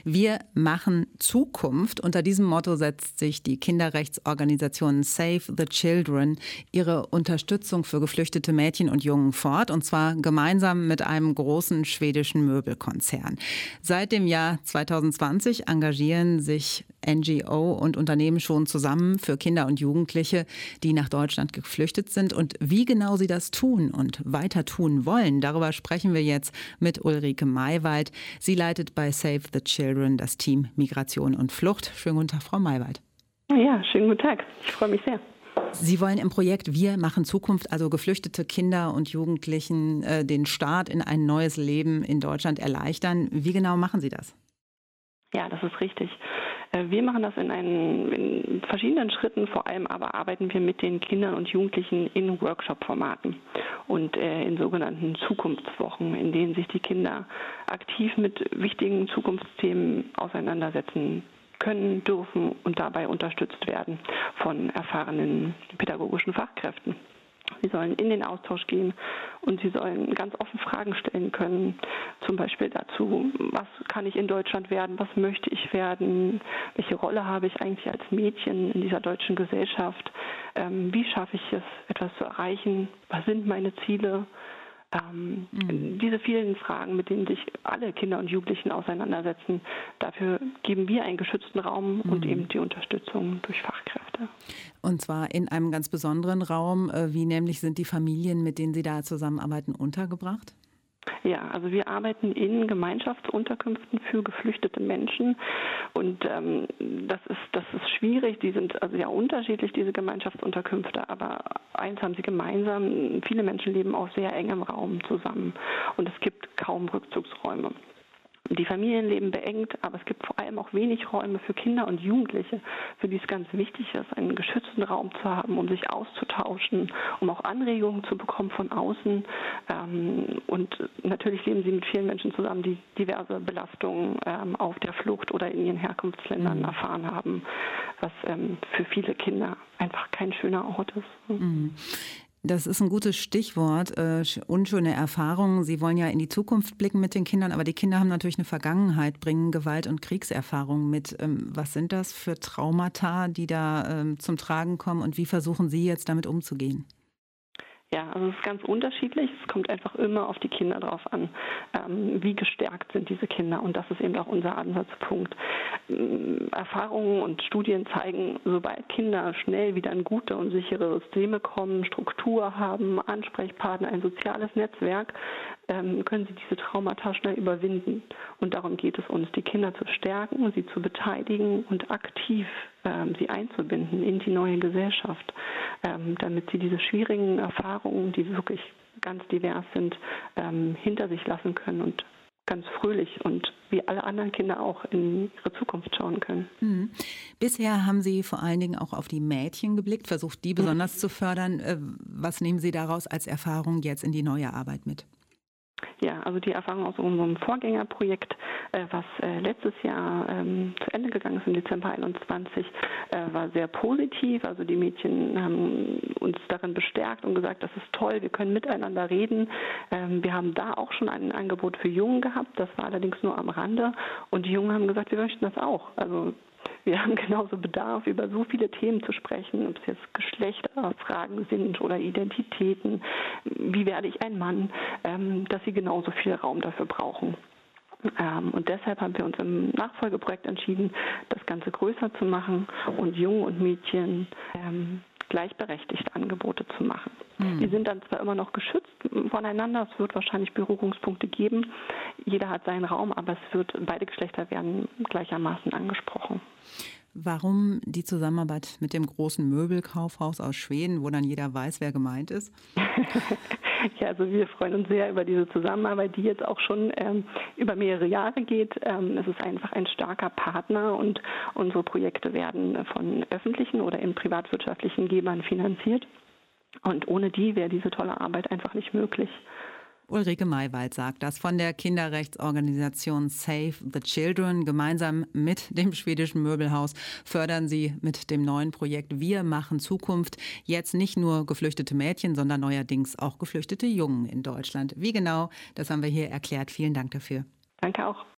Wir machen Zukunft. Unter diesem Motto setzt sich die Kinderrechtsorganisation Save the Children ihre Unterstützung für geflüchtete Mädchen und Jungen fort. Und zwar gemeinsam mit einem großen schwedischen Möbelkonzern. Seit dem Jahr 2020 engagieren sich NGO und Unternehmen schon zusammen für Kinder und Jugendliche, die nach Deutschland geflüchtet sind. Und wie genau sie das tun und weiter tun wollen, darüber sprechen wir jetzt mit Ulrike Maywald. Sie leitet bei Save the Children das Team Migration und Flucht. Schönen guten Tag, Frau Maywald. Ja, schönen guten Tag. Ich freue mich sehr. Sie wollen im Projekt Wir machen Zukunft, also geflüchtete Kinder und Jugendlichen, den Start in ein neues Leben in Deutschland erleichtern. Wie genau machen Sie das? Ja, das ist richtig. Wir machen das in verschiedenen Schritten, vor allem aber arbeiten wir mit den Kindern und Jugendlichen in Workshop-Formaten und in sogenannten Zukunftswochen, in denen sich die Kinder aktiv mit wichtigen Zukunftsthemen auseinandersetzen können, dürfen und dabei unterstützt werden von erfahrenen pädagogischen Fachkräften. Sie sollen in den Austausch gehen und sie sollen ganz offen Fragen stellen können, zum Beispiel dazu, was kann ich in Deutschland werden, was möchte ich werden, welche Rolle habe ich eigentlich als Mädchen in dieser deutschen Gesellschaft, wie schaffe ich es, etwas zu erreichen, was sind meine Ziele. Diese vielen Fragen, mit denen sich alle Kinder und Jugendlichen auseinandersetzen, dafür geben wir einen geschützten Raum und eben die Unterstützung durch Fachkräfte. Und zwar in einem ganz besonderen Raum. Wie nämlich sind die Familien, mit denen Sie da zusammenarbeiten, untergebracht? Ja, also wir arbeiten in Gemeinschaftsunterkünften für geflüchtete Menschen und das ist schwierig. Die sind also ja unterschiedlich, diese Gemeinschaftsunterkünfte, aber eins haben sie gemeinsam: viele Menschen leben auf sehr engem Raum zusammen und es gibt kaum Rückzugsräume. Die Familien leben beengt, aber es gibt vor allem auch wenig Räume für Kinder und Jugendliche, für die es ganz wichtig ist, einen geschützten Raum zu haben, um sich auszutauschen, um auch Anregungen zu bekommen von außen. Und natürlich leben sie mit vielen Menschen zusammen, die diverse Belastungen auf der Flucht oder in ihren Herkunftsländern erfahren haben, was für viele Kinder einfach kein schöner Ort ist. Das ist ein gutes Stichwort, unschöne Erfahrungen. Sie wollen ja in die Zukunft blicken mit den Kindern, aber die Kinder haben natürlich eine Vergangenheit, bringen Gewalt- und Kriegserfahrungen mit. Was sind das für Traumata, die da zum Tragen kommen und wie versuchen Sie jetzt damit umzugehen? Ja, also es ist ganz unterschiedlich. Es kommt einfach immer auf die Kinder drauf an, wie gestärkt sind diese Kinder. Und das ist eben auch unser Ansatzpunkt. Erfahrungen und Studien zeigen, sobald Kinder schnell wieder in gute und sichere Systeme kommen, Struktur haben, Ansprechpartner, ein soziales Netzwerk, können sie diese Traumata schnell überwinden. Und darum geht es uns, die Kinder zu stärken, sie zu beteiligen und aktiv sie einzubinden in die neue Gesellschaft, damit sie diese schwierigen Erfahrungen, die wirklich ganz divers sind, hinter sich lassen können und ganz fröhlich und wie alle anderen Kinder auch in ihre Zukunft schauen können. Bisher haben Sie vor allen Dingen auch auf die Mädchen geblickt, versucht, die besonders zu fördern. Was nehmen Sie daraus als Erfahrung jetzt in die neue Arbeit mit? Ja, also die Erfahrung aus unserem Vorgängerprojekt, was letztes Jahr zu Ende gegangen ist, im Dezember 2021, war sehr positiv. Also die Mädchen haben uns darin bestärkt und gesagt, das ist toll, wir können miteinander reden. Wir haben da auch schon ein Angebot für Jungen gehabt, das war allerdings nur am Rande. Und die Jungen haben gesagt, wir möchten das auch. Also wir haben genauso Bedarf, über so viele Themen zu sprechen, ob es jetzt Geschlechterfragen sind oder Identitäten, wie werde ich ein Mann, dass sie genauso viel Raum dafür brauchen. Und deshalb haben wir uns im Nachfolgeprojekt entschieden, das Ganze größer zu machen und Jungen und Mädchen gleichberechtigt Angebote zu machen. Die sind dann zwar immer noch geschützt voneinander, es wird wahrscheinlich Berührungspunkte geben, jeder hat seinen Raum, aber beide Geschlechter werden gleichermaßen angesprochen. Warum die Zusammenarbeit mit dem großen Möbelkaufhaus aus Schweden, wo dann jeder weiß, wer gemeint ist? Ja, also wir freuen uns sehr über diese Zusammenarbeit, die jetzt auch schon über mehrere Jahre geht. Es ist einfach ein starker Partner und unsere Projekte werden von öffentlichen oder in privatwirtschaftlichen Gebern finanziert. Und ohne die wäre diese tolle Arbeit einfach nicht möglich. Ulrike Maywald sagt das von der Kinderrechtsorganisation Save the Children. Gemeinsam mit dem schwedischen Möbelhaus fördern sie mit dem neuen Projekt Wir machen Zukunft jetzt nicht nur geflüchtete Mädchen, sondern neuerdings auch geflüchtete Jungen in Deutschland. Wie genau, das haben wir hier erklärt. Vielen Dank dafür. Danke auch.